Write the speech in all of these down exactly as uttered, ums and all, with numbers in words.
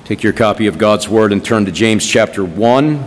Take your copy of God's Word and turn to James chapter one.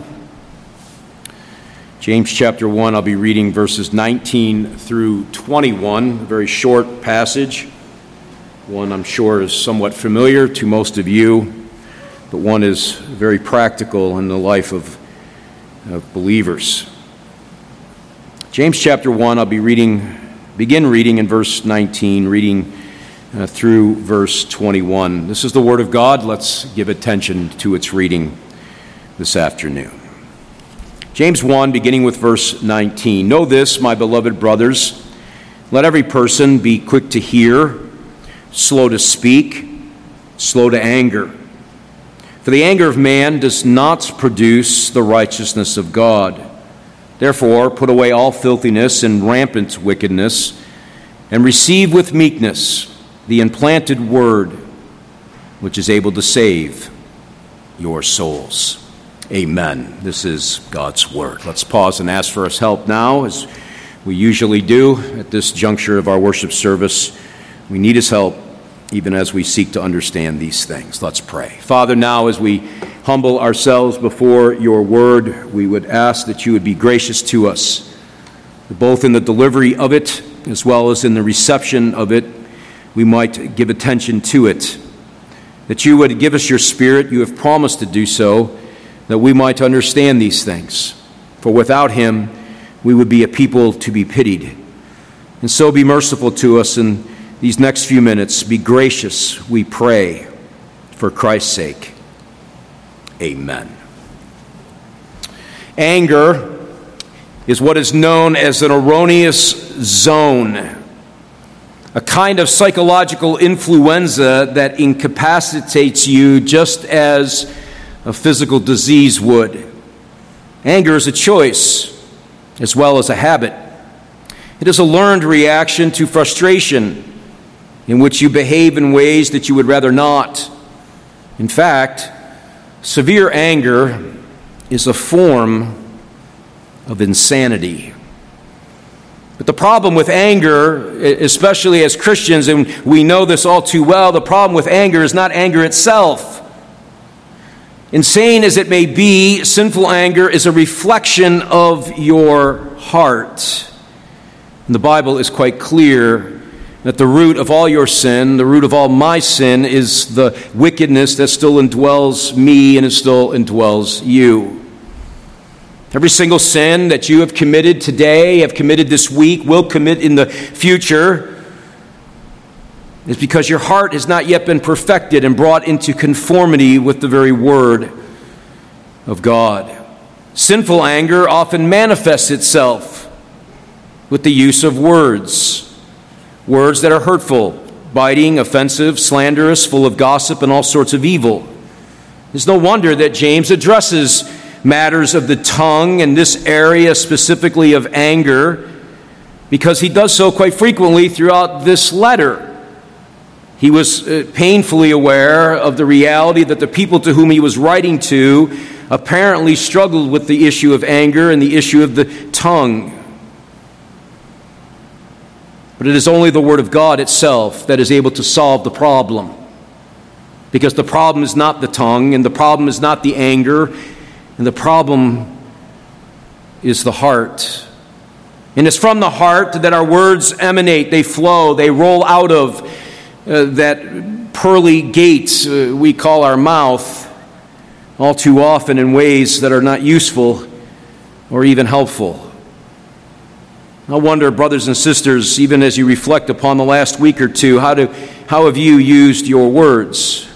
James chapter one, I'll be reading verses nineteen through twenty-one, a very short passage. One I'm sure is somewhat familiar to most of you, but one is very practical in the life of, of believers. James chapter one, I'll be reading, begin reading in verse nineteen, reading uh, through verse twenty-one. This is the Word of God. Let's give attention to its reading this afternoon. James one, beginning with verse nineteen. Know this, my beloved brothers, let every person be quick to hear, slow to speak, slow to anger. For the anger of man does not produce the righteousness of God. Therefore, put away all filthiness and rampant wickedness, and receive with meekness the implanted word, which is able to save your souls. Amen. This is God's Word. Let's pause and ask for His help now, as we usually do at this juncture of our worship service. We need His help even as we seek to understand these things. Let's pray. Father, now as we humble ourselves before your word, we would ask that you would be gracious to us, both in the delivery of it as well as in the reception of it. We might give attention to it, that you would give us your Spirit. You have promised to do so, that we might understand these things. For without him, we would be a people to be pitied. And so be merciful to us in these next few minutes. Be gracious, we pray, for Christ's sake. Amen. Anger is what is known as an erroneous zone, a kind of psychological influenza that incapacitates you just as a physical disease would. Anger is a choice as well as a habit. It is a learned reaction to frustration in which you behave in ways that you would rather not. In fact, severe anger is a form of insanity. But the problem with anger, especially as Christians, and we know this all too well, the problem with anger is not anger itself. Insane as it may be, sinful anger is a reflection of your heart. And the Bible is quite clear that the root of all your sin, the root of all my sin, is the wickedness that still indwells me and it still indwells you. Every single sin that you have committed today, have committed this week, will commit in the future, is because your heart has not yet been perfected and brought into conformity with the very Word of God. Sinful anger often manifests itself with the use of words. Words that are hurtful, biting, offensive, slanderous, full of gossip and all sorts of evil. It's no wonder that James addresses matters of the tongue in this area, specifically of anger, because he does so quite frequently throughout this letter. He was painfully aware of the reality that the people to whom he was writing to apparently struggled with the issue of anger and the issue of the tongue. But it is only the Word of God itself that is able to solve the problem. Because the problem is not the tongue, and the problem is not the anger, and the problem is the heart. And it's from the heart that our words emanate, they flow, they roll out of uh, that pearly gate uh, we call our mouth, all too often in ways that are not useful or even helpful. I wonder, brothers and sisters, even as you reflect upon the last week or two, how do how have you used your words?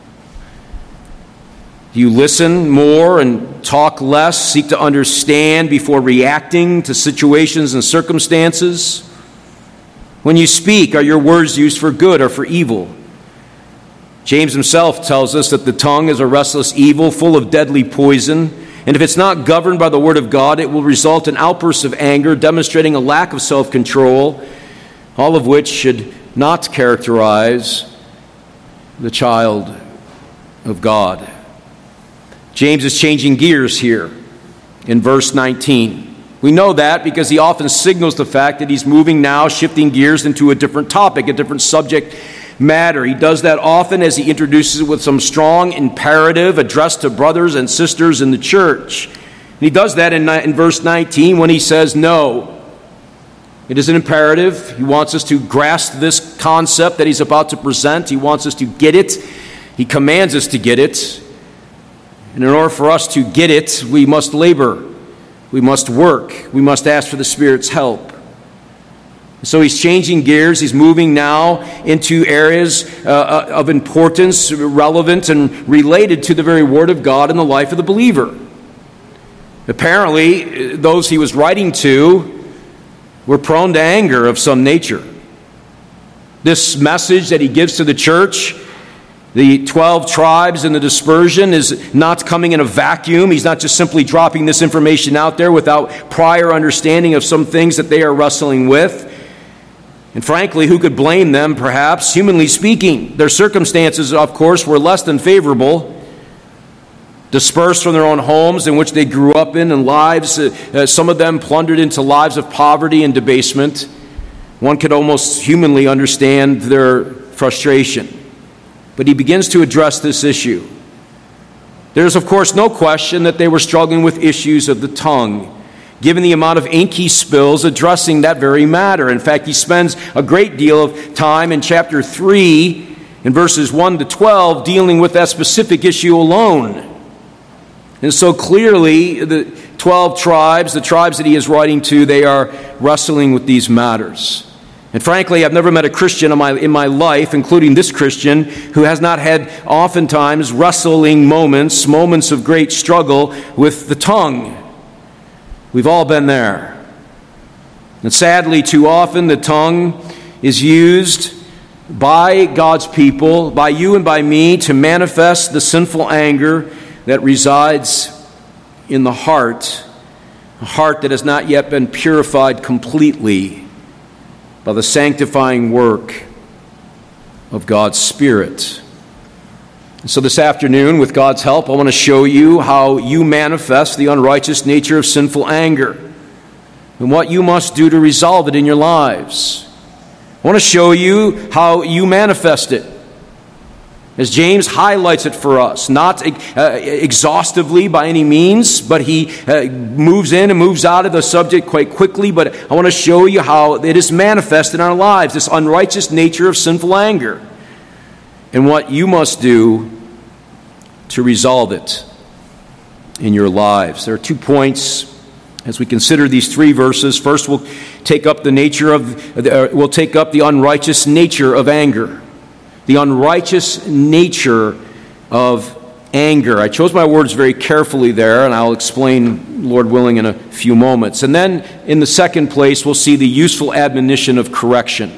Do you listen more and talk less, seek to understand before reacting to situations and circumstances? When you speak, are your words used for good or for evil? James himself tells us that the tongue is a restless evil, full of deadly poison. And if it's not governed by the Word of God, it will result in outbursts of anger, demonstrating a lack of self-control, all of which should not characterize the child of God. James is changing gears here in verse nineteen. We know that because he often signals the fact that he's moving now, shifting gears into a different topic, a different subject matter. He does that often as he introduces it with some strong imperative addressed to brothers and sisters in the church. And he does that in, in verse nineteen when he says no. It is an imperative. He wants us to grasp this concept that he's about to present. He wants us to get it. He commands us to get it. And in order for us to get it, we must labor. We must work. We must ask for the Spirit's help. So he's changing gears. He's moving now into areas uh, of importance, relevant and related to the very Word of God in the life of the believer. Apparently, those he was writing to were prone to anger of some nature. This message that he gives to the church, the twelve tribes and the dispersion, is not coming in a vacuum. He's not just simply dropping this information out there without prior understanding of some things that they are wrestling with. And frankly, who could blame them, perhaps, humanly speaking? Their circumstances, of course, were less than favorable. Dispersed from their own homes in which they grew up in, and lives, uh, uh, some of them plundered into lives of poverty and debasement. One could almost humanly understand their frustration. But he begins to address this issue. There's, of course, no question that they were struggling with issues of the tongue, given the amount of ink he spills addressing that very matter. In fact, he spends a great deal of time in chapter three, in verses one to twelve, dealing with that specific issue alone. And so clearly, the twelve tribes, the tribes that he is writing to, they are wrestling with these matters. And frankly, I've never met a Christian in my, in my life, including this Christian, who has not had oftentimes wrestling moments, moments of great struggle with the tongue. We've all been there. And sadly, too often, the tongue is used by God's people, by you and by me, to manifest the sinful anger that resides in the heart, a heart that has not yet been purified completely by the sanctifying work of God's Spirit. And so this afternoon, with God's help, I want to show you how you manifest the unrighteous nature of sinful anger and what you must do to resolve it in your lives. I want to show you how you manifest it, as James highlights it for us, not uh, exhaustively by any means, but he uh, moves in and moves out of the subject quite quickly. But I want to show you how it is manifest in our lives, this unrighteous nature of sinful anger, and what you must do to resolve it in your lives. There are two points as we consider these three verses. First, we'll take up the nature of, uh, we'll take up the unrighteous nature of anger. The unrighteous nature of anger. I chose my words very carefully there, and I'll explain, Lord willing, in a few moments. And then, in the second place, we'll see the useful admonition of correction.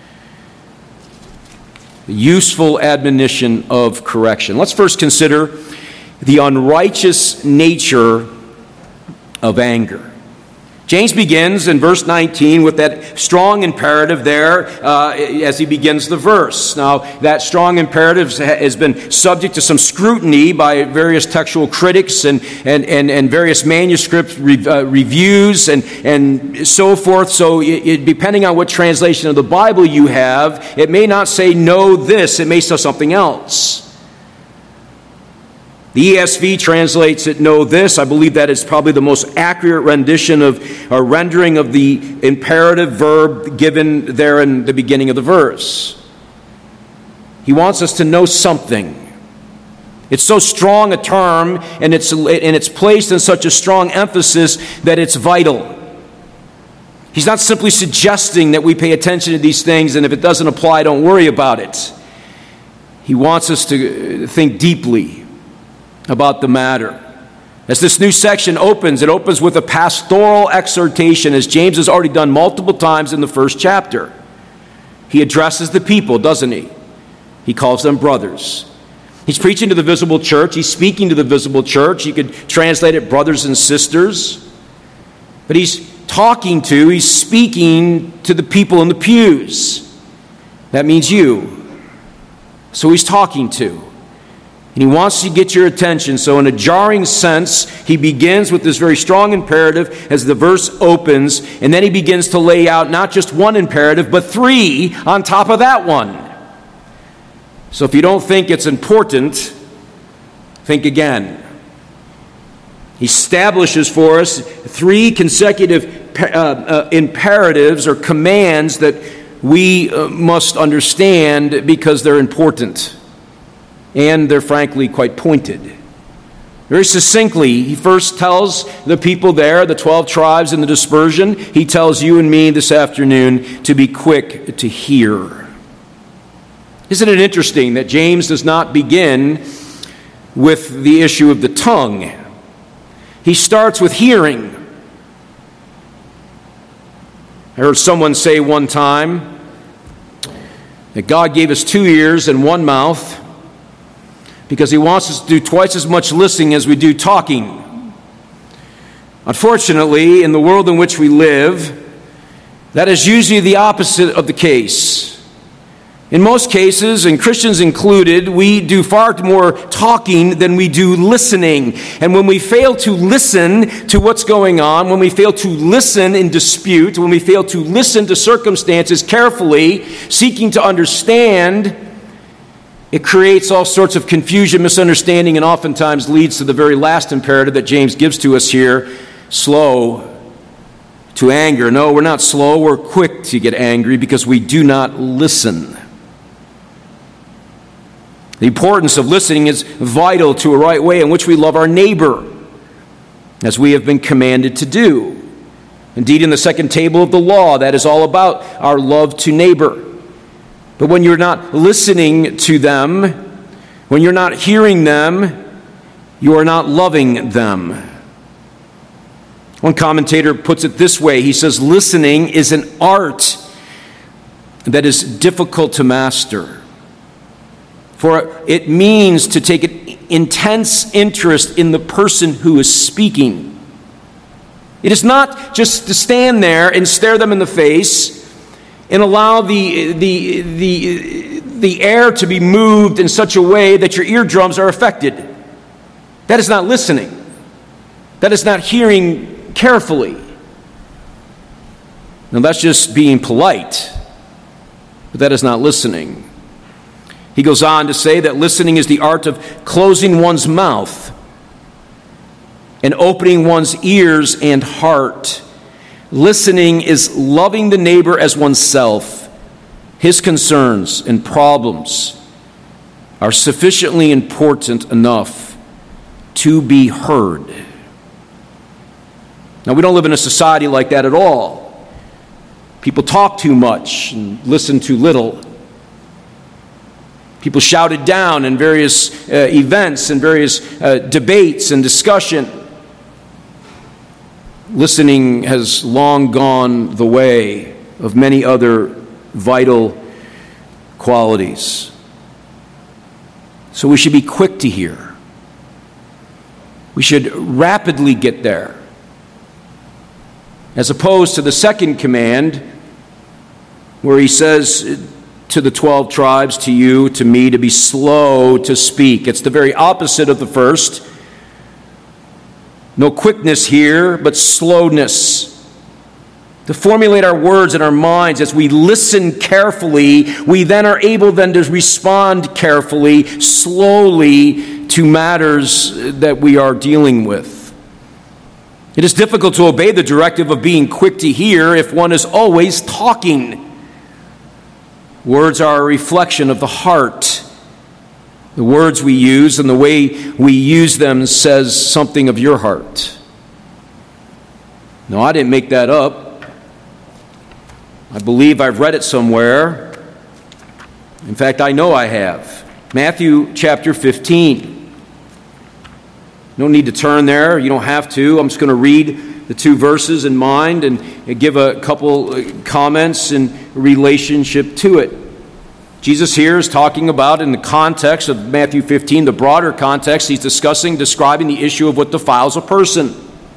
The useful admonition of correction. Let's first consider the unrighteous nature of anger. James begins in verse nineteen with that strong imperative there uh, as he begins the verse. Now, that strong imperative has been subject to some scrutiny by various textual critics and, and, and, and various manuscript re- uh, reviews and, and so forth. So it, it, depending on what translation of the Bible you have, it may not say know this, it may say something else. The E S V translates it, know this. I believe that is probably the most accurate rendition of, or rendering of the imperative verb given there in the beginning of the verse. He wants us to know something. It's so strong a term, and it's, and it's placed in such a strong emphasis that it's vital. He's not simply suggesting that we pay attention to these things, and if it doesn't apply, don't worry about it. He wants us to think deeply about the matter. As this new section opens, it opens with a pastoral exhortation, as James has already done multiple times in the first chapter. He addresses the people, doesn't he? He calls them brothers. He's preaching to the visible church. He's speaking to the visible church. You could translate it brothers and sisters. But he's talking to, he's speaking to the people in the pews. That means you. So he's talking to. And he wants to get your attention. So in a jarring sense, he begins with this very strong imperative as the verse opens, and then he begins to lay out not just one imperative, but three on top of that one. So if you don't think it's important, think again. He establishes for us three consecutive uh, uh, imperatives or commands that we uh, must understand because they're important. And they're frankly quite pointed. Very succinctly, he first tells the people there, the twelve tribes in the dispersion, he tells you and me this afternoon to be quick to hear. Isn't it interesting that James does not begin with the issue of the tongue? He starts with hearing. I heard someone say one time that God gave us two ears and one mouth because he wants us to do twice as much listening as we do talking. Unfortunately, in the world in which we live, that is usually the opposite of the case. In most cases, and Christians included, we do far more talking than we do listening. And when we fail to listen to what's going on, when we fail to listen in dispute, when we fail to listen to circumstances carefully, seeking to understand, it creates all sorts of confusion, misunderstanding, and oftentimes leads to the very last imperative that James gives to us here, slow to anger. No, we're not slow, we're quick to get angry because we do not listen. The importance of listening is vital to a right way in which we love our neighbor, as we have been commanded to do. Indeed, in the second table of the law, that is all about our love to neighbor. But when you're not listening to them, when you're not hearing them, you are not loving them. One commentator puts it this way. He says, listening is an art that is difficult to master. For it means to take an intense interest in the person who is speaking. It is not just to stand there and stare them in the face and allow the, the, the, the air to be moved in such a way that your eardrums are affected. That is not listening. That is not hearing carefully. Now that's just being polite, but that is not listening. He goes on to say that listening is the art of closing one's mouth and opening one's ears and heart. Listening is loving the neighbor as oneself. His concerns and problems are sufficiently important enough to be heard. Now, we don't live in a society like that at all. People talk too much and listen too little. People shouted down in various uh, events and various uh, debates and discussion. Listening has long gone the way of many other vital qualities. So we should be quick to hear. We should rapidly get there. As opposed to the second command, where he says to the twelve tribes, to you, to me, to be slow to speak. It's the very opposite of the first. No quickness here, but slowness. To formulate our words in our minds as we listen carefully, we then are able then to respond carefully, slowly to matters that we are dealing with. It is difficult to obey the directive of being quick to hear if one is always talking. Words are a reflection of the heart. The words we use and the way we use them says something of your heart. No, I didn't make that up. I believe I've read it somewhere. In fact, I know I have. Matthew chapter fifteen. No need to turn there. You don't have to. I'm just going to read the two verses in mind and give a couple comments in relationship to it. Jesus here is talking about, in the context of Matthew fifteen, the broader context, he's discussing, describing the issue of what defiles a person.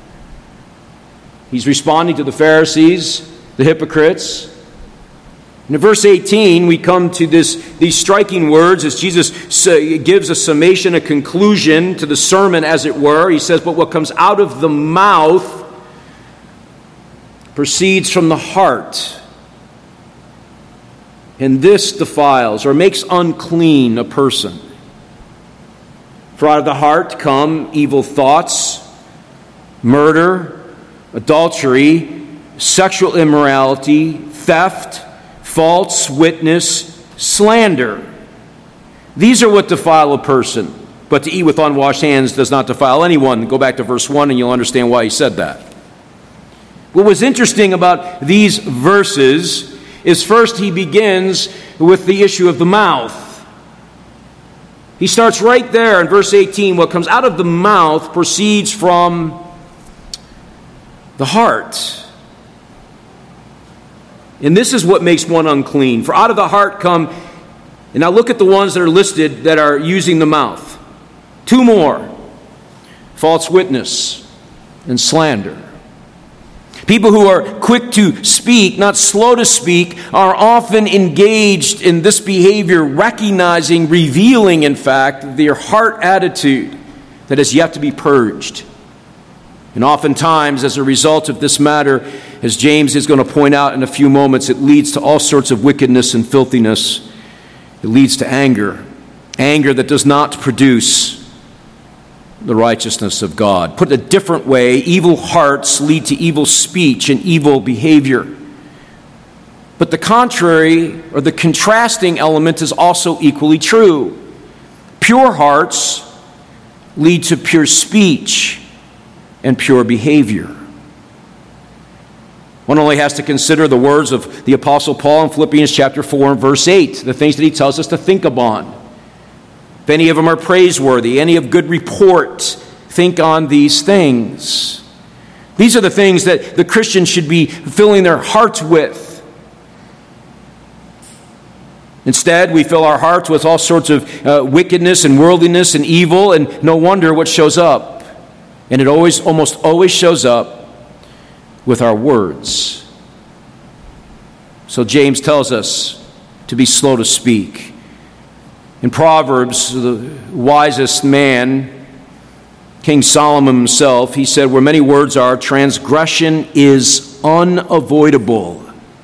He's responding to the Pharisees, the hypocrites. And in verse eighteen, we come to this, these striking words as Jesus gives a summation, a conclusion to the sermon, as it were. He says, but what comes out of the mouth proceeds from the heart. and this defiles or makes unclean a person. For out of the heart come evil thoughts, murder, adultery, sexual immorality, theft, false witness, slander. These are what defile a person. But to eat with unwashed hands does not defile anyone. Go back to verse one and you'll understand why he said that. What was interesting about these verses is first he begins with the issue of the mouth. He starts right there in verse eighteen. What comes out of the mouth proceeds from the heart. And this is what makes one unclean. For out of the heart come, and now look at the ones that are listed that are using the mouth. Two more. False witness and slander. People who are quick to speak, not slow to speak, are often engaged in this behavior, recognizing, revealing, in fact, their heart attitude that has yet to be purged. And oftentimes, as a result of this matter, as James is going to point out in a few moments, it leads to all sorts of wickedness and filthiness. It leads to anger. Anger that does not produce the righteousness of God. Put a different way, evil hearts lead to evil speech and evil behavior. But the contrary, or the contrasting element, is also equally true. Pure hearts lead to pure speech and pure behavior. One only has to consider the words of the Apostle Paul in Philippians chapter four and verse eight, the things that he tells us to think upon. If any of them are praiseworthy, any of good report, think on these things. These are the things that the Christian should be filling their hearts with. Instead, we fill our hearts with all sorts of uh, wickedness and worldliness and evil, and no wonder what shows up. And it always, almost always shows up with our words. So James tells us to be slow to speak. In Proverbs, the wisest man, King Solomon himself, he said, where many words are, transgression is unavoidable.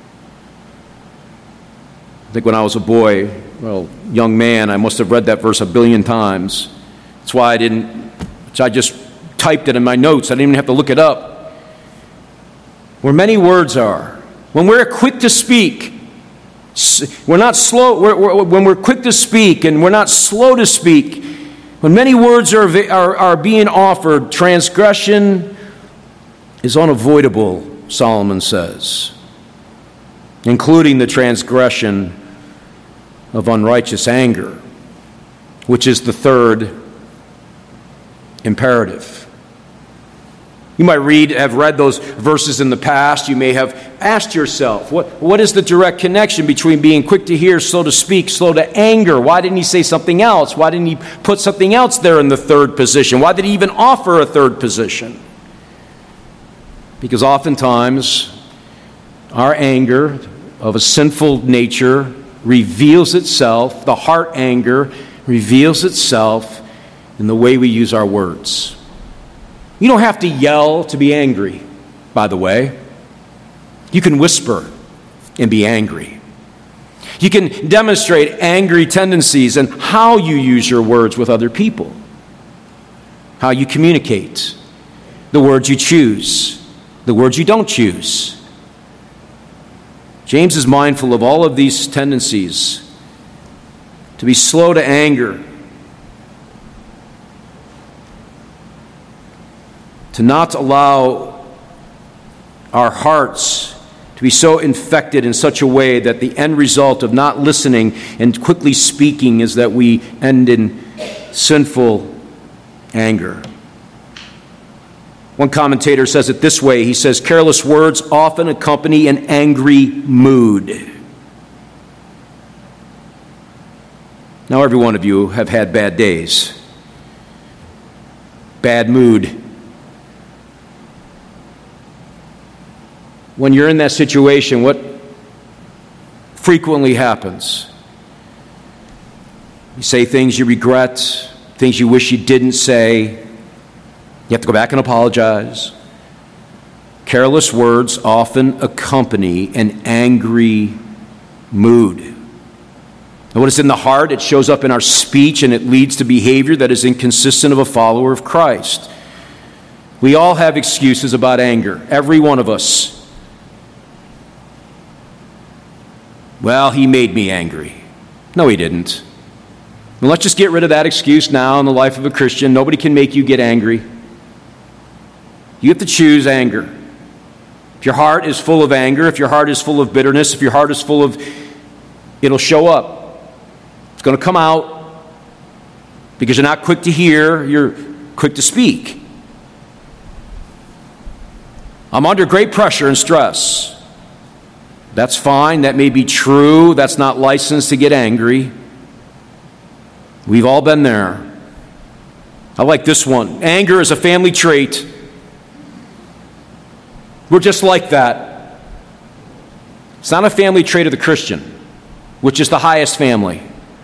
I think when I was a boy, well, young man, I must have read that verse a billion times. That's why I didn't, I just typed it in my notes. I didn't even have to look it up. Where many words are, when we're quick to speak, we're not slow, we're, we're, when we're quick to speak and we're not slow to speak, when many words are, are, are being offered, transgression is unavoidable, Solomon says, including the transgression of unrighteous anger, which is the third imperative. You might read, have read those verses in the past. You may have asked yourself, what, what is the direct connection between being quick to hear, slow to speak, slow to anger? Why didn't he say something else? Why didn't he put something else there in the third position? Why did he even offer a third position? Because oftentimes our anger of a sinful nature reveals itself, the heart anger reveals itself in the way we use our words. You don't have to yell to be angry, by the way. You can whisper and be angry. You can demonstrate angry tendencies and how you use your words with other people, how you communicate, the words you choose, the words you don't choose. James is mindful of all of these tendencies to be slow to anger, to not allow our hearts to be so infected in such a way that the end result of not listening and quickly speaking is that we end in sinful anger. One commentator says it this way. He says, careless words often accompany an angry mood. Now, every one of you have had bad days, bad mood. When you're in that situation, what frequently happens? You say things you regret, things you wish you didn't say. You have to go back and apologize. Careless words often accompany an angry mood. And what is in the heart, it shows up in our speech, and it leads to behavior that is inconsistent of a follower of Christ. We all have excuses about anger, every one of us. Well, he made me angry. No, he didn't. And let's just get rid of that excuse now in the life of a Christian. Nobody can make you get angry. You have to choose anger. If your heart is full of anger, if your heart is full of bitterness, if your heart is full of, it'll show up. It's going to come out because you're not quick to hear, you're quick to speak. I'm under great pressure and stress. That's fine. That may be true. That's not license to get angry. We've all been there. I like this one. Anger is a family trait. We're just like that. It's not a family trait of the Christian, which is the highest family.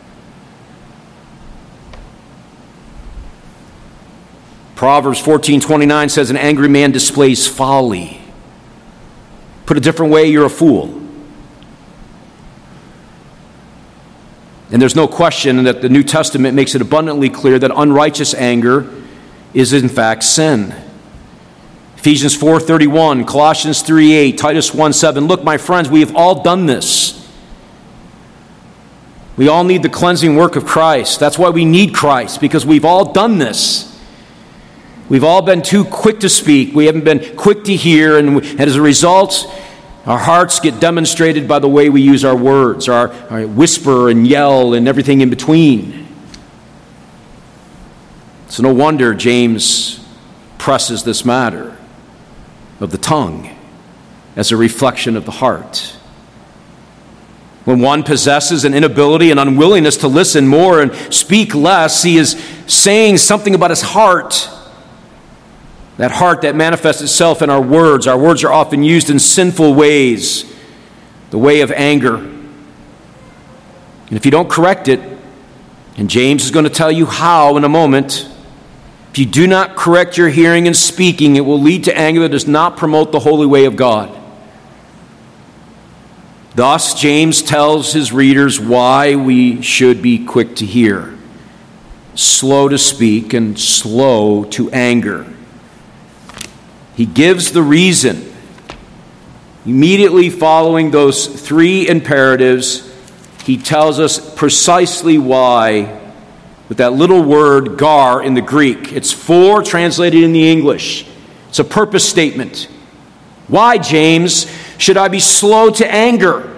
Proverbs fourteen twenty-nine says, an angry man displays folly. Put a different way, you're a fool. And there's no question that the New Testament makes it abundantly clear that unrighteous anger is in fact sin. Ephesians four thirty-one, Colossians three eight, Titus one seven. Look, my friends, we have all done this. We all need the cleansing work of Christ. That's why we need Christ, because we've all done this. We've all been too quick to speak. We haven't been quick to hear, and, we, and as a result, our hearts get demonstrated by the way we use our words, our, our whisper and yell and everything in between. So no wonder James presses this matter of the tongue as a reflection of the heart. When one possesses an inability and unwillingness to listen more and speak less, he is saying something about his heart. That heart that manifests itself in our words. Our words are often used in sinful ways, the way of anger. And if you don't correct it, and James is going to tell you how in a moment, if you do not correct your hearing and speaking, it will lead to anger that does not promote the holy way of God. Thus, James tells his readers why we should be quick to hear, slow to speak, and slow to anger. He gives the reason. Immediately following those three imperatives, he tells us precisely why with that little word gar in the Greek. It's for translated in the English. It's a purpose statement. Why, James, should I be slow to anger?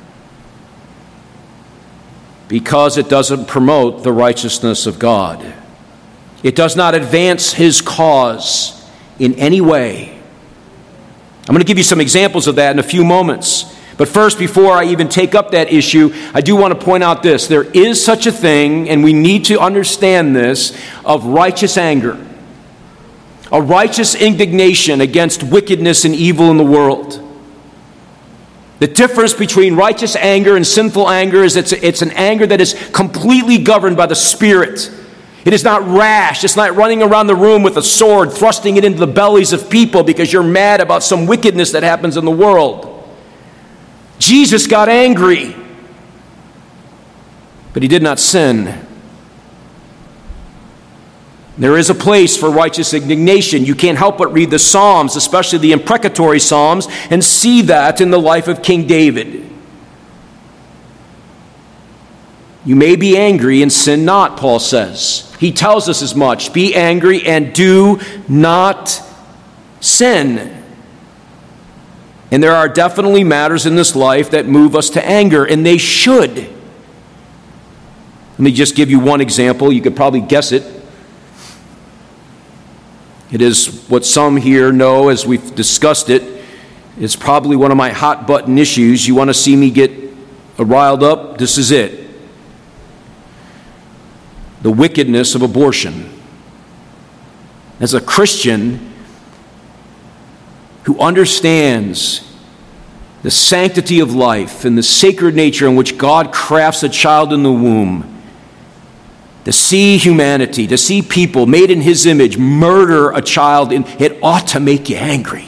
Because it doesn't promote the righteousness of God. It does not advance his cause in any way. I'm going to give you some examples of that in a few moments. But first, before I even take up that issue, I do want to point out this. There is such a thing, and we need to understand this, of righteous anger. A righteous indignation against wickedness and evil in the world. The difference between righteous anger and sinful anger is it's, it's an anger that is completely governed by the Spirit. It is not rash. It's not running around the room with a sword, thrusting it into the bellies of people because you're mad about some wickedness that happens in the world. Jesus got angry, but he did not sin. There is a place for righteous indignation. You can't help but read the Psalms, especially the imprecatory Psalms, and see that in the life of King David. You may be angry and sin not, Paul says. He tells us as much. Be angry and do not sin. And there are definitely matters in this life that move us to anger, and they should. Let me just give you one example. You could probably guess it. It is what some here know, as we've discussed it. It's probably one of my hot button issues. You want to see me get riled up? This is it. The wickedness of abortion. As a Christian who understands the sanctity of life and the sacred nature in which God crafts a child in the womb, to see humanity, to see people made in his image murder a child, it ought to make you angry.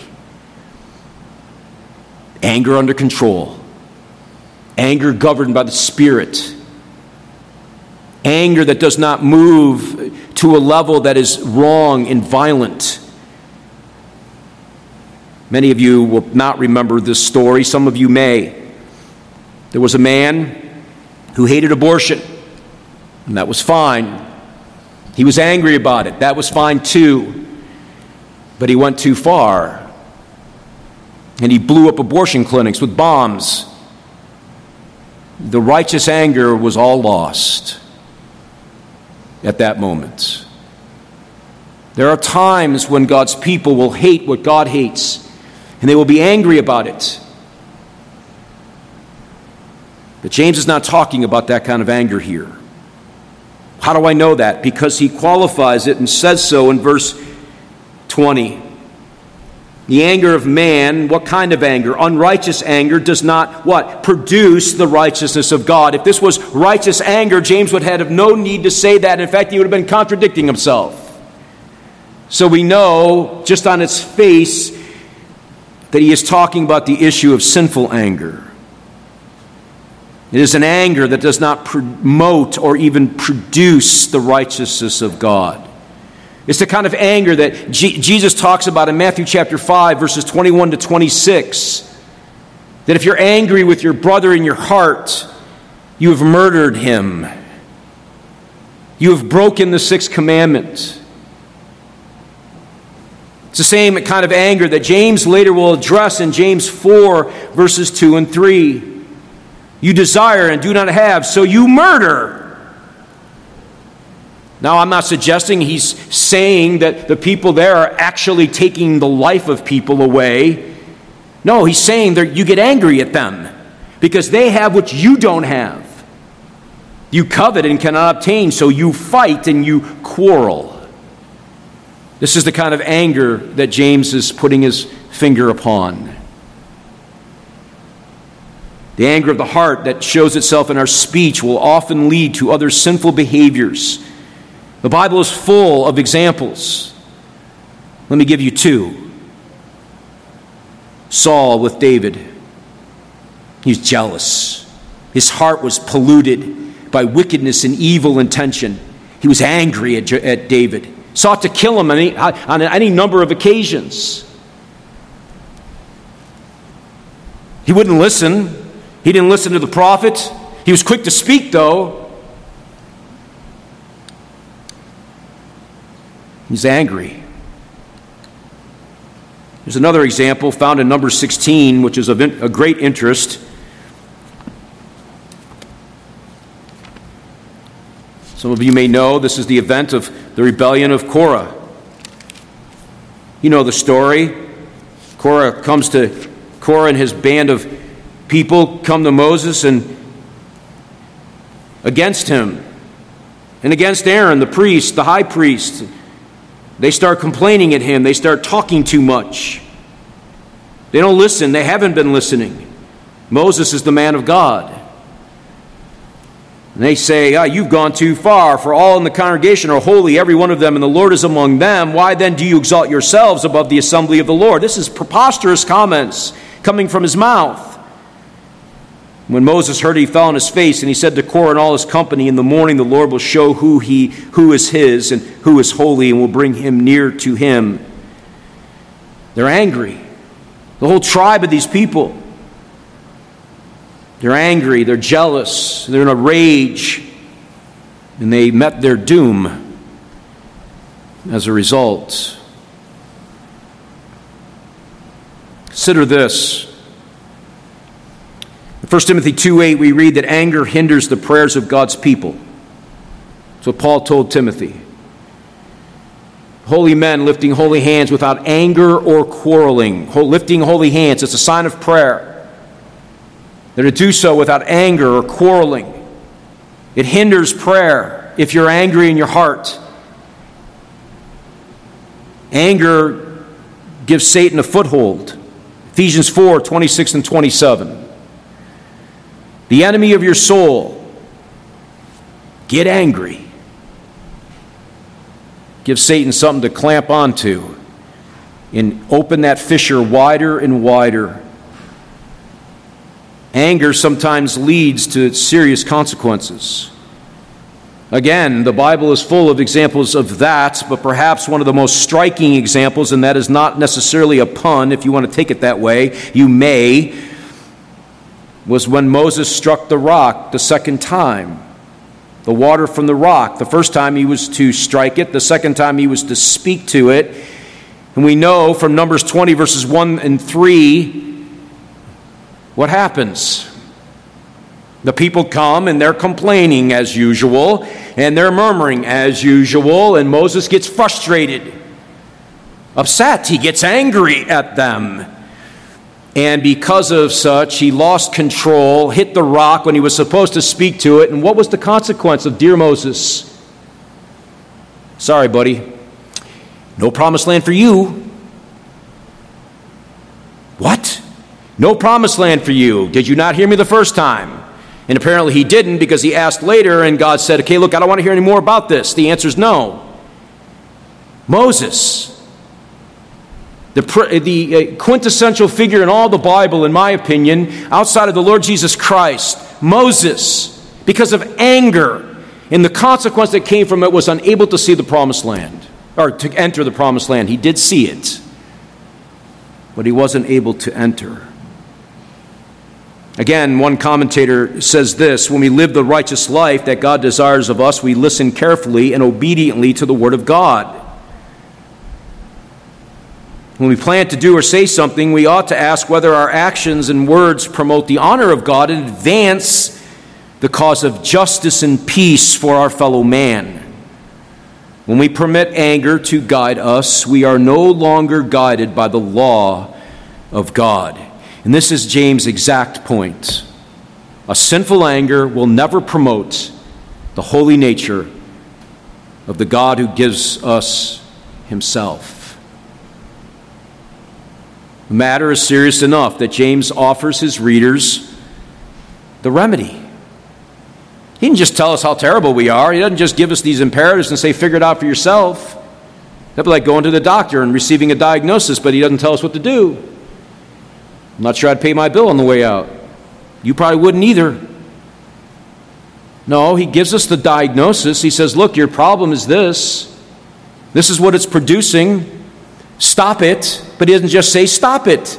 Anger under control. Anger governed by the Spirit. Anger that does not move to a level that is wrong and violent. Many of you will not remember this story. Some of you may. There was a man who hated abortion, and that was fine. He was angry about it. That was fine too. But he went too far. And he blew up abortion clinics with bombs. The righteous anger was all lost at that moment. There are times when God's people will hate what God hates, and they will be angry about it. But James is not talking about that kind of anger here. How do I know that? Because he qualifies it and says so in verse twenty. The anger of man, what kind of anger? Unrighteous anger does not, what? Produce the righteousness of God. If this was righteous anger, James would have no need to say that. In fact, he would have been contradicting himself. So we know, just on its face, that he is talking about the issue of sinful anger. It is an anger that does not promote or even produce the righteousness of God. It's the kind of anger that G- Jesus talks about in Matthew chapter five, verses twenty-one to twenty-six. That if you're angry with your brother in your heart, you have murdered him. You have broken the sixth commandment. It's the same kind of anger that James later will address in James four, verses two and three. You desire and do not have, so you murder. Now, I'm not suggesting he's saying that the people there are actually taking the life of people away. No, he's saying that you get angry at them because they have what you don't have. You covet and cannot obtain, so you fight and you quarrel. This is the kind of anger that James is putting his finger upon. The anger of the heart that shows itself in our speech will often lead to other sinful behaviors. The Bible is full of examples. Let me give you two. Saul with David. He was jealous. His heart was polluted by wickedness and evil intention. He was angry at, at David. Sought to kill him on any, on any number of occasions. He wouldn't listen. He didn't listen to the prophet. He was quick to speak, though. He's angry. There's another example found in Numbers sixteen, which is of a great interest. Some of you may know this is the event of the rebellion of Korah. You know the story. Korah comes to Korah and his band of people come to Moses and against him and against Aaron, the priest, the high priest. They start complaining at him. They start talking too much. They don't listen. They haven't been listening. Moses is the man of God. And they say, ah, you've gone too far, for all in the congregation are holy, every one of them, and the Lord is among them. Why then do you exalt yourselves above the assembly of the Lord? This is preposterous comments coming from his mouth. When Moses heard it, he fell on his face, and he said to Korah and all his company, in the morning the Lord will show who he who is his and who is holy, and will bring him near to him. They're angry. The whole tribe of these people. They're angry, they're jealous, they're in a rage, and they met their doom as a result. Consider this. In First Timothy two eight, we read that anger hinders the prayers of God's people. That's what Paul told Timothy. Holy men lifting holy hands without anger or quarreling. Lifting holy hands, it's a sign of prayer. They're to do so without anger or quarreling. It hinders prayer if you're angry in your heart. Anger gives Satan a foothold. Ephesians four twenty-six and twenty-seven. The enemy of your soul. Get angry. Give Satan something to clamp onto and open that fissure wider and wider. Anger sometimes leads to serious consequences. Again, the Bible is full of examples of that, but perhaps one of the most striking examples, and that is not necessarily a pun, if you want to take it that way, you may, was when Moses struck the rock the second time. The water from the rock. The first time he was to strike it, the second time he was to speak to it. And we know from Numbers twenty, verses one and three, what happens. The people come and they're complaining as usual, and they're murmuring as usual, and Moses gets frustrated, upset. He gets angry at them. And because of such, he lost control, hit the rock when he was supposed to speak to it. And what was the consequence of dear Moses? Sorry, buddy. No promised land for you. What? No promised land for you. Did you not hear me the first time? And apparently he didn't, because he asked later and God said, okay, look, I don't want to hear any more about this. The answer is no. Moses, the, the quintessential figure in all the Bible, in my opinion, outside of the Lord Jesus Christ, Moses, because of anger, and the consequence that came from it, was unable to see the promised land, or to enter the promised land. He did see it, but he wasn't able to enter. Again, one commentator says this: when we live the righteous life that God desires of us, we listen carefully and obediently to the Word of God. When we plan to do or say something, we ought to ask whether our actions and words promote the honor of God and advance the cause of justice and peace for our fellow man. When we permit anger to guide us, we are no longer guided by the law of God. And this is James' exact point. A sinful anger will never promote the holy nature of the God who gives us himself. The matter is serious enough that James offers his readers the remedy. He didn't just tell us how terrible we are. He doesn't just give us these imperatives and say, figure it out for yourself. That'd be like going to the doctor and receiving a diagnosis, but he doesn't tell us what to do. I'm not sure I'd pay my bill on the way out. You probably wouldn't either. No, he gives us the diagnosis. He says, look, your problem is this. This is what it's producing. Stop it. But he doesn't just say stop it.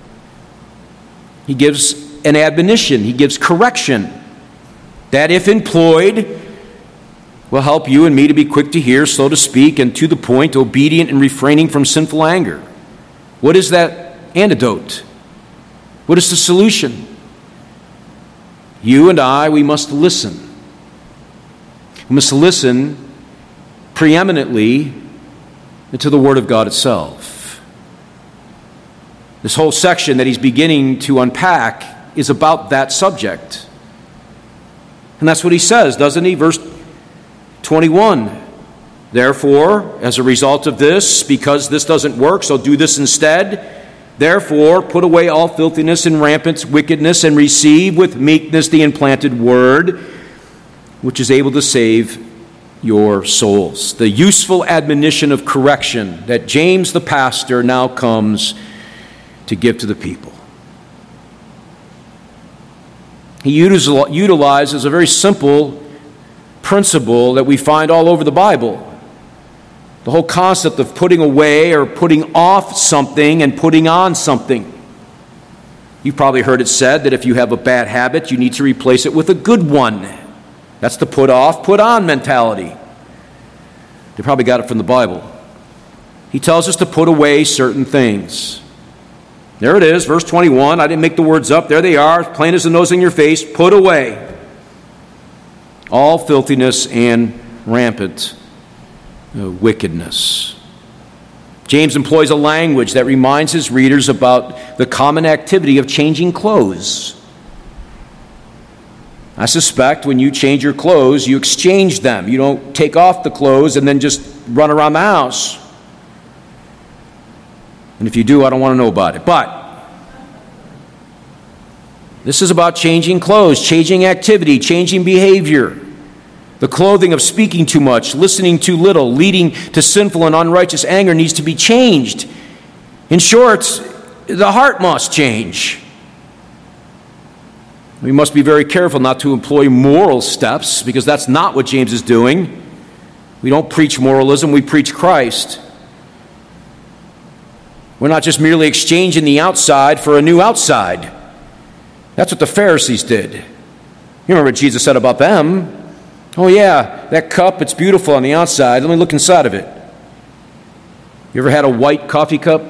He gives an admonition. He gives correction. That, if employed, will help you and me to be quick to hear, slow to speak, and to the point, obedient and refraining from sinful anger. What is that antidote? What is the solution? You and I, we must listen. We must listen preeminently to the Word of God itself. This whole section that he's beginning to unpack is about that subject. And that's what he says, doesn't he? Verse twenty-one. Therefore, as a result of this, because this doesn't work, so do this instead. Therefore, put away all filthiness and rampant wickedness, and receive with meekness the implanted word, which is able to save your souls. The useful admonition of correction that James the pastor now comes to give to the people. He utilizes a very simple principle that we find all over the Bible. The whole concept of putting away or putting off something and putting on something. You've probably heard it said that if you have a bad habit, you need to replace it with a good one. That's the put off, put on mentality. They probably got it from the Bible. He tells us to put away certain things. There it is, verse twenty-one. I didn't make the words up. There they are, plain as the nose in your face. Put away all filthiness and rampant uh, wickedness. James employs a language that reminds his readers about the common activity of changing clothes. I suspect when you change your clothes, you exchange them. You don't take off the clothes and then just run around the house. And if you do, I don't want to know about it. But this is about changing clothes, changing activity, changing behavior. The clothing of speaking too much, listening too little, leading to sinful and unrighteous anger needs to be changed. In short, the heart must change. We must be very careful not to employ moral steps, because that's not what James is doing. We don't preach moralism, we preach Christ. We're not just merely exchanging the outside for a new outside. That's what the Pharisees did. You remember what Jesus said about them? Oh yeah, that cup, it's beautiful on the outside. Let me look inside of it. You ever had a white coffee cup?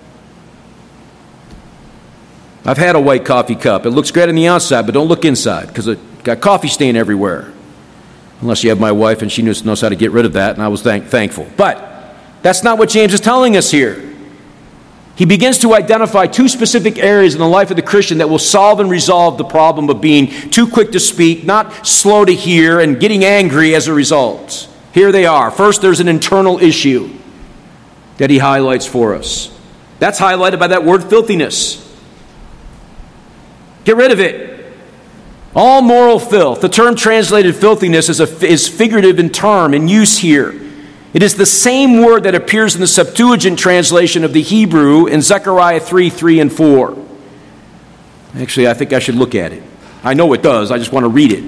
I've had a white coffee cup. It looks great on the outside, but don't look inside, because it got coffee stain everywhere. Unless you have my wife, and she knows, knows how to get rid of that, and I was thank, thankful. But that's not what James is telling us here. He begins to identify two specific areas in the life of the Christian that will solve and resolve the problem of being too quick to speak, not slow to hear, and getting angry as a result. Here they are. First, there's an internal issue that he highlights for us. That's highlighted by that word filthiness. Get rid of it. All moral filth. The term translated filthiness is, a, is figurative in term, in use here. It is the same word that appears in the Septuagint translation of the Hebrew in Zechariah three, three, and four. Actually, I think I should look at it. I know it does. I just want to read it.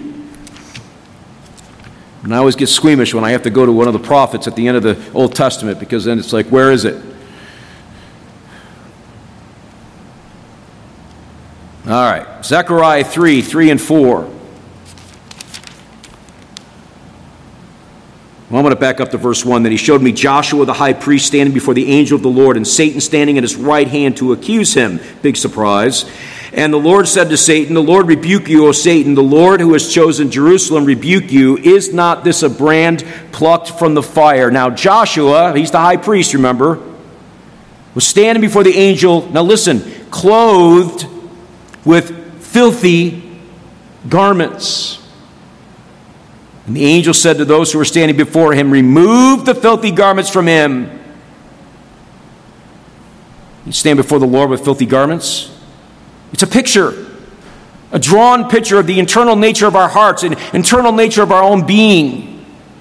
And I always get squeamish when I have to go to one of the prophets at the end of the Old Testament, because then it's like, where is it? All right, Zechariah three, three and four. Well, I'm going to back up to verse one. Then he showed me Joshua the high priest standing before the angel of the Lord, and Satan standing at his right hand to accuse him. Big surprise. And the Lord said to Satan, the Lord rebuke you, O Satan. The Lord who has chosen Jerusalem rebuke you. Is not this a brand plucked from the fire? Now Joshua, he's the high priest, remember, was standing before the angel. Now listen, clothed with filthy garments. And the angel said to those who were standing before him, remove the filthy garments from him. You stand before the Lord with filthy garments? It's a picture, a drawn picture of the internal nature of our hearts and internal nature of our own being.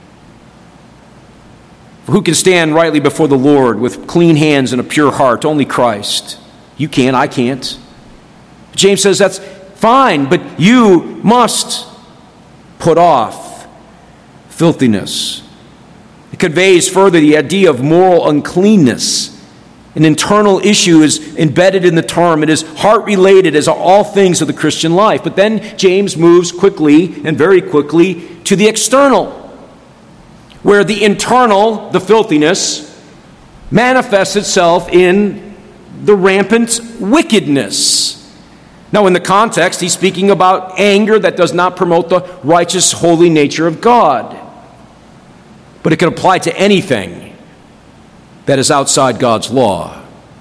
For who can stand rightly before the Lord with clean hands and a pure heart? Only Christ. You can, I can't. James says that's fine, but you must put off filthiness. It conveys further the idea of moral uncleanness. An internal issue is embedded in the term. It is heart-related, as are all things of the Christian life. But then James moves quickly and very quickly to the external, where the internal, the filthiness, manifests itself in the rampant wickedness. Now, in the context, he's speaking about anger that does not promote the righteous, holy nature of God. But it can apply to anything that is outside God's law.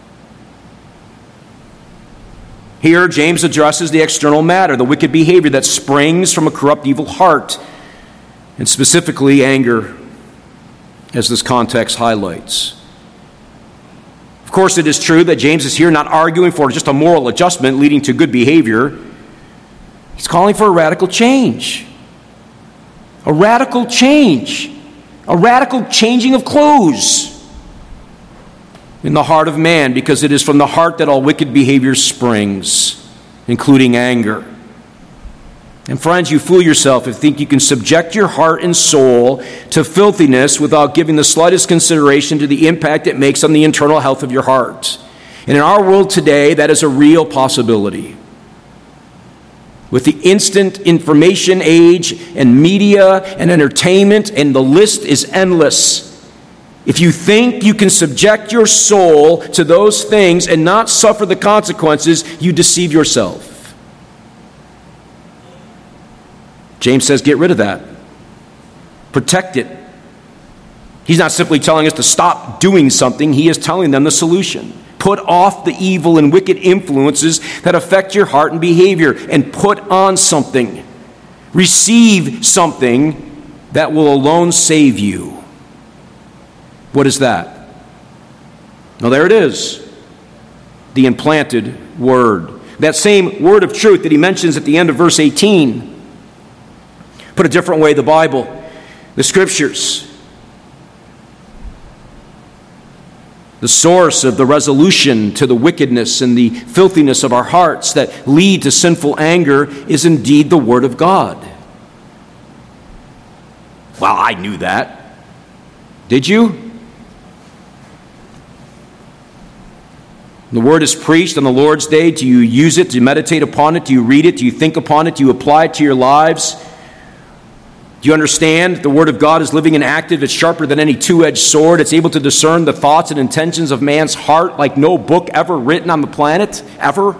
Here, James addresses the external matter, the wicked behavior that springs from a corrupt, evil heart, and specifically anger, as this context highlights. Of course, it is true that James is here not arguing for just a moral adjustment leading to good behavior. He's calling for a radical change. A radical change. A radical changing of clothes in the heart of man, because it is from the heart that all wicked behavior springs, including anger. And friends, you fool yourself if you think you can subject your heart and soul to filthiness without giving the slightest consideration to the impact it makes on the internal health of your heart. And in our world today, that is a real possibility. With the instant information age and media and entertainment, and the list is endless. If you think you can subject your soul to those things and not suffer the consequences, you deceive yourself. James says, get rid of that. Protect it. He's not simply telling us to stop doing something. He is telling them the solution. Put off the evil and wicked influences that affect your heart and behavior, and put on something. Receive something that will alone save you. What is that? Well, there it is. The implanted word. That same word of truth that he mentions at the end of verse eighteen. Put a different way, the Bible, the Scriptures. The source of the resolution to the wickedness and the filthiness of our hearts that lead to sinful anger is indeed the Word of God. Well, I knew that. Did you? The Word is preached on the Lord's Day. Do you use it? Do you meditate upon it? Do you read it? Do you think upon it? Do you apply it to your lives? Do you understand the Word of God is living and active? It's sharper than any two-edged sword. It's able to discern the thoughts and intentions of man's heart like no book ever written on the planet, ever.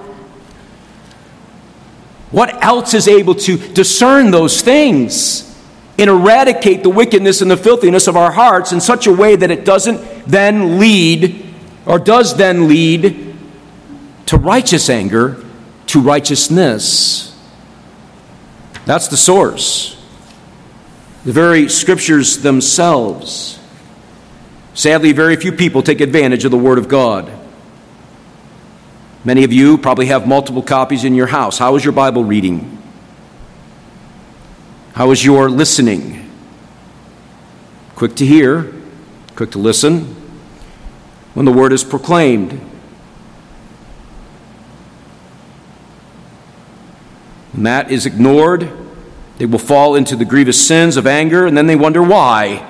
What else is able to discern those things and eradicate the wickedness and the filthiness of our hearts in such a way that it doesn't then lead, or does then lead, to righteous anger, to righteousness? That's the source. The very Scriptures themselves. Sadly, very few people take advantage of the Word of God. Many of you probably have multiple copies in your house. How is your Bible reading? How is your listening? Quick to hear, quick to listen when the Word is proclaimed. When that is ignored, they will fall into the grievous sins of anger, and then they wonder why.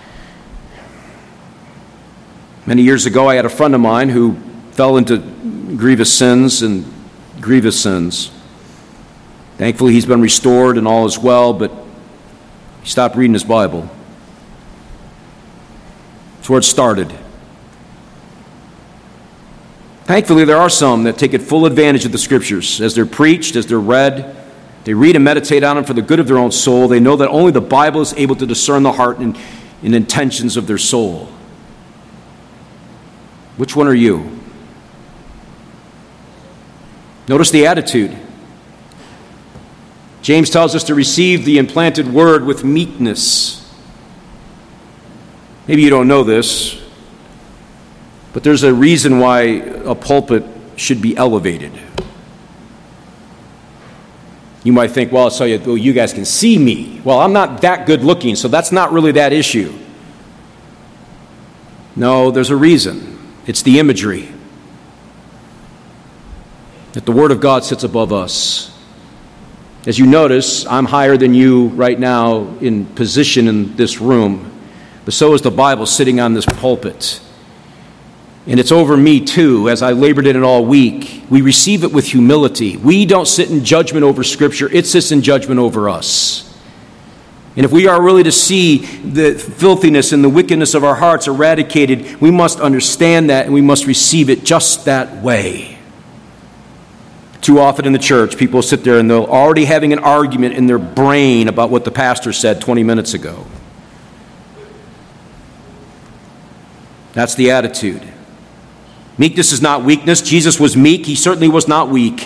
Many years ago, I had a friend of mine who fell into grievous sins and grievous sins. Thankfully, he's been restored and all is well, but he stopped reading his Bible. That's where it started. Thankfully, there are some that take full advantage of the Scriptures as they're preached, as they're read. They read and meditate on them for the good of their own soul. They know that only the Bible is able to discern the heart and, and intentions of their soul. Which one are you? Notice the attitude. James tells us to receive the implanted word with meekness. Maybe you don't know this, but there's a reason why a pulpit should be elevated. You might think, well, so you, well, you guys can see me. Well, I'm not that good looking, so that's not really that issue. No, there's a reason. It's the imagery. That the Word of God sits above us. As you notice, I'm higher than you right now in position in this room, but so is the Bible sitting on this pulpit. And it's over me too, as I labored in it all week. We receive it with humility. We don't sit in judgment over Scripture. It sits in judgment over us. And if we are really to see the filthiness and the wickedness of our hearts eradicated, we must understand that and we must receive it just that way. Too often in the church, people sit there and they're already having an argument in their brain about what the pastor said twenty minutes ago. That's the attitude. Meekness is not weakness. Jesus was meek. He certainly was not weak.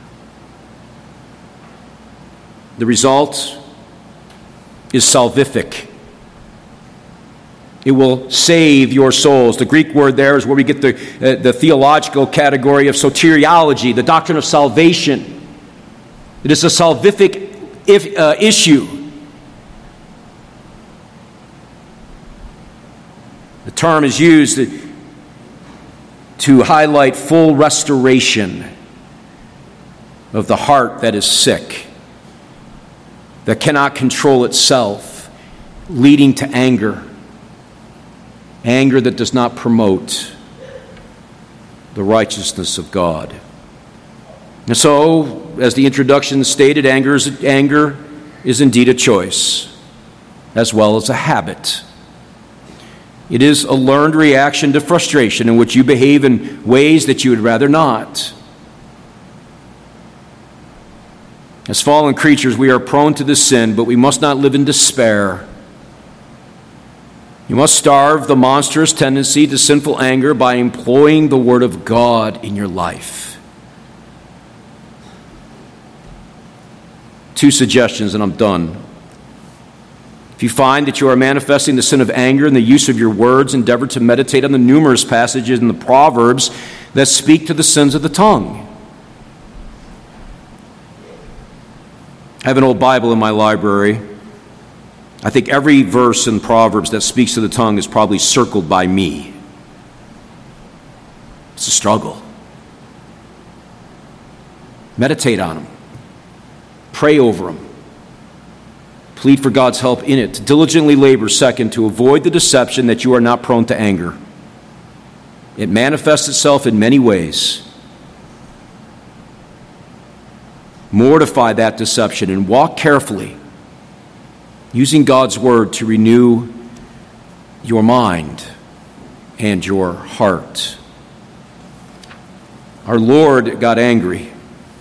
The result is salvific. It will save your souls. The Greek word there is where we get the, uh, the theological category of soteriology, the doctrine of salvation. It is a salvific if, uh, issue. The term is used to, to highlight full restoration of the heart that is sick, that cannot control itself, leading to anger. Anger that does not promote the righteousness of God. And so, as the introduction stated, anger is, anger is indeed a choice, as well as a habit. It is a learned reaction to frustration in which you behave in ways that you would rather not. As fallen creatures, we are prone to this sin, but we must not live in despair. You must starve the monstrous tendency to sinful anger by employing the Word of God in your life. Two suggestions and I'm done. If you find that you are manifesting the sin of anger in the use of your words, endeavor to meditate on the numerous passages in the Proverbs that speak to the sins of the tongue. I have an old Bible in my library. I think every verse in Proverbs that speaks to the tongue is probably circled by me. It's a struggle. Meditate on them. Pray over them. Plead for God's help in it. Diligently labor, second, to avoid the deception that you are not prone to anger. It manifests itself in many ways. Mortify that deception and walk carefully, using God's word to renew your mind and your heart. Our Lord got angry.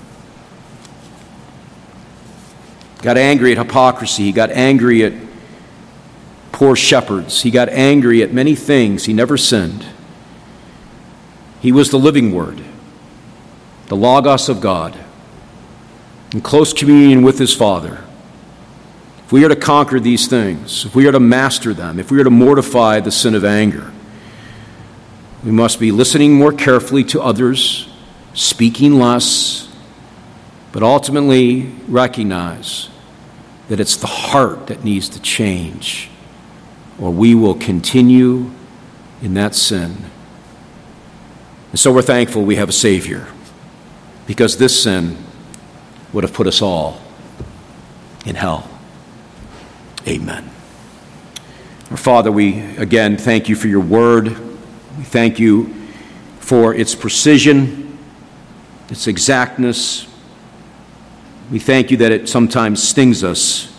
Got angry at hypocrisy. He got angry at poor shepherds. He got angry at many things. He never sinned. He was the living word, the Logos of God, in close communion with his Father. If we are to conquer these things, if we are to master them, if we are to mortify the sin of anger, we must be listening more carefully to others, speaking less, but ultimately recognize that it's the heart that needs to change, or we will continue in that sin. And so we're thankful we have a Savior, because this sin would have put us all in hell. Amen. Our Father, we again thank you for your word. We thank you for its precision, its exactness. We thank you that it sometimes stings us.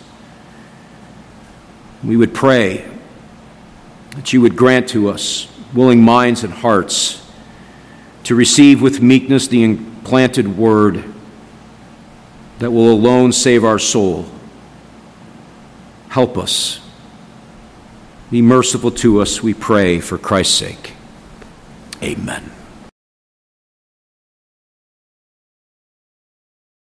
We would pray that you would grant to us willing minds and hearts to receive with meekness the implanted word that will alone save our soul. Help us. Be merciful to us, we pray, for Christ's sake. Amen.